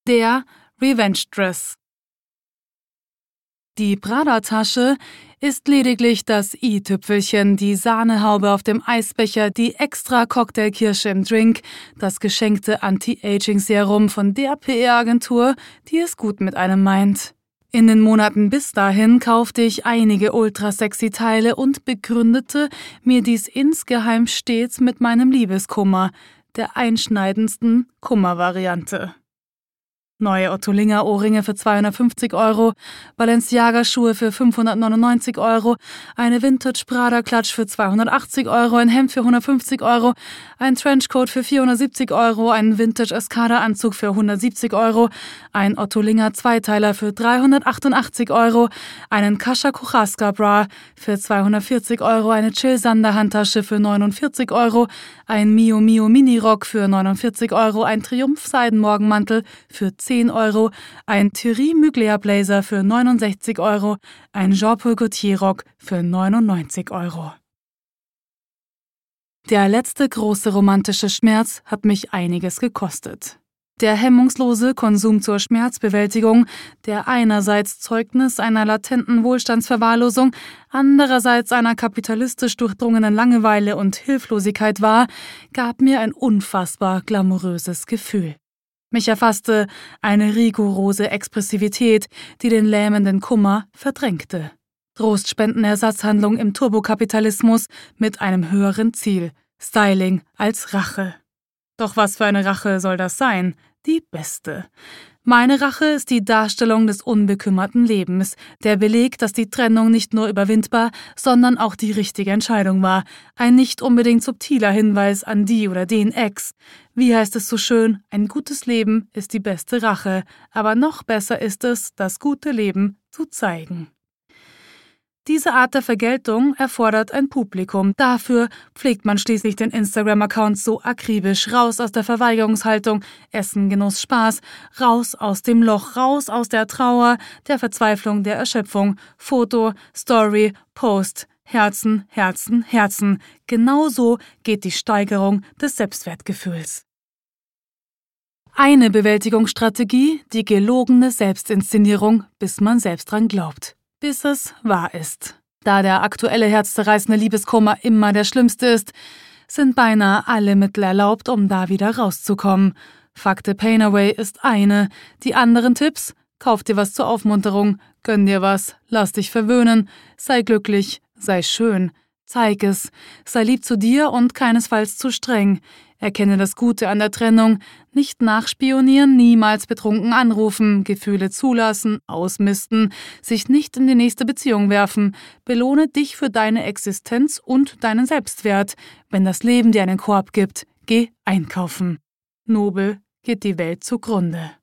Der Revenge Dress. Die Prada-Tasche ist lediglich das i-Tüpfelchen, die Sahnehaube auf dem Eisbecher, die extra Cocktailkirsche im Drink, das geschenkte Anti-Aging-Serum von der PR-Agentur, die es gut mit einem meint. In den Monaten bis dahin kaufte ich einige ultrasexy Teile und begründete mir dies insgeheim stets mit meinem Liebeskummer, der einschneidendsten Kummervariante. Neue Ottolinger-Ohrringe für 250 €, Balenciaga-Schuhe für 599 €, eine Vintage-Prada-Klatsch für 280 €, ein Hemd für 150 €, ein Trenchcoat für 470 €, ein Vintage-Escada-Anzug für 170 €, ein Ottolinger-Zweiteiler für 388 €, einen Kascha-Kuchaska-Bra für 240 €, eine Chill-Sander-Handtasche für 49 €, ein Mio Mio Mini-Rock für 49 €, ein Triumph-Seidenmorgenmantel für 10 €, ein Thierry Mugler Blazer für 69 €, ein Jean-Paul Gaultier Rock für 99 €. Der letzte große romantische Schmerz hat mich einiges gekostet. Der hemmungslose Konsum zur Schmerzbewältigung, der einerseits Zeugnis einer latenten Wohlstandsverwahrlosung, andererseits einer kapitalistisch durchdrungenen Langeweile und Hilflosigkeit war, gab mir ein unfassbar glamouröses Gefühl. Mich erfasste eine rigorose Expressivität, die den lähmenden Kummer verdrängte. Trostspendenersatzhandlung im Turbokapitalismus mit einem höheren Ziel: Styling als Rache. Doch was für eine Rache soll das sein? Die beste. Meine Rache ist die Darstellung des unbekümmerten Lebens, der Beleg, dass die Trennung nicht nur überwindbar, sondern auch die richtige Entscheidung war. Ein nicht unbedingt subtiler Hinweis an die oder den Ex. Wie heißt es so schön, ein gutes Leben ist die beste Rache, aber noch besser ist es, das gute Leben zu zeigen. Diese Art der Vergeltung erfordert ein Publikum. Dafür pflegt man schließlich den Instagram-Account so akribisch. Raus aus der Verweigerungshaltung, Essen, Genuss, Spaß, raus aus dem Loch, raus aus der Trauer, der Verzweiflung, der Erschöpfung. Foto, Story, Post, Herzen, Herzen, Herzen. Genau so geht die Steigerung des Selbstwertgefühls. Eine Bewältigungsstrategie, die gelogene Selbstinszenierung, bis man selbst dran glaubt. Bis es wahr ist. Da der aktuelle herzzerreißende Liebeskummer immer der schlimmste ist, sind beinahe alle Mittel erlaubt, um da wieder rauszukommen. Fuck the pain away ist eine. Die anderen Tipps? Kauf dir was zur Aufmunterung, gönn dir was, lass dich verwöhnen, sei glücklich, sei schön, zeig es, sei lieb zu dir und keinesfalls zu streng. Erkenne das Gute an der Trennung, nicht nachspionieren, niemals betrunken anrufen, Gefühle zulassen, ausmisten, sich nicht in die nächste Beziehung werfen. Belohne dich für deine Existenz und deinen Selbstwert. Wenn das Leben dir einen Korb gibt, geh einkaufen. Nobel geht die Welt zugrunde.